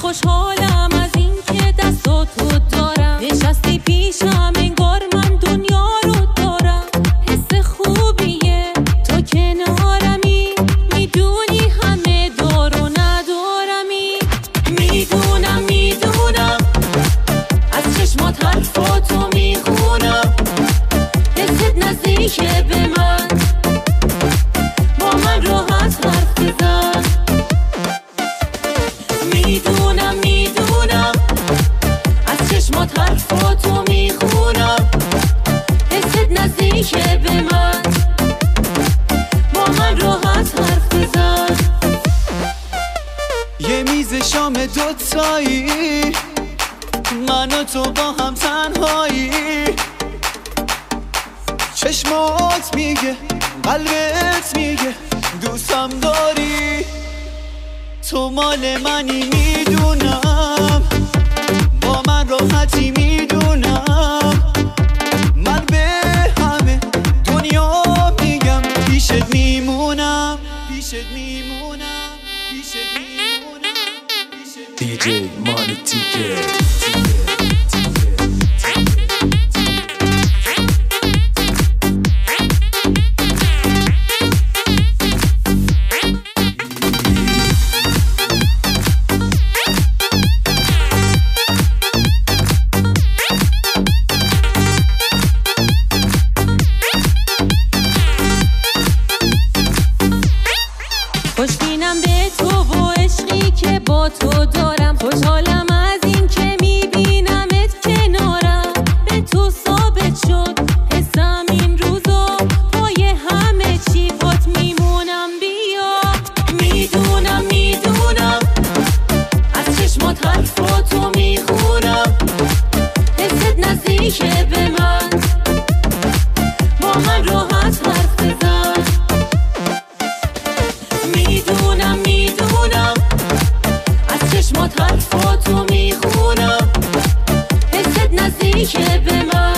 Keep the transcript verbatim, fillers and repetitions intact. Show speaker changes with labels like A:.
A: خوشحالم از این که دستاتو دارم، نشستی پیشم انگار من دنیا رو دارم. حس خوبیه تو کنارمی، میدونی همه دار و ندارمی. میدونم میدونم از چشمات حرفاتو میخونم، حست نزدیکه به من، با من راحت حرف بزن. میدونم میدونم از چشمات حرفاتو میخونم، حست نزدیکه به من، با من راحت حرف بزن.
B: یه میز شام دوتایی، من و تو با هم تنهایی. چشمات میگه، قلبت میگه دوستم داری. تو مال منی میدونم، با من راحتی میدونم. من به همه دنیا میگم پیشت میمونم، پیشت میمونم، پیشت میمونم.
C: دی جی مانی تیکه.
A: خوشبینم به تو و عشقی که با تو دارم، خوشحالم از این که میبینمت کنارم. به تو ثابت شد حسم این روزا، پای همه چی پات میمونم. بیا میدونم میدونم از چشمات حرفاتو میخونم، حست نزدیکه به من، با من راحت حرف بزن. میدونم میدونم از چشمات حرفاتو میخونم، حست نزدیکه به من،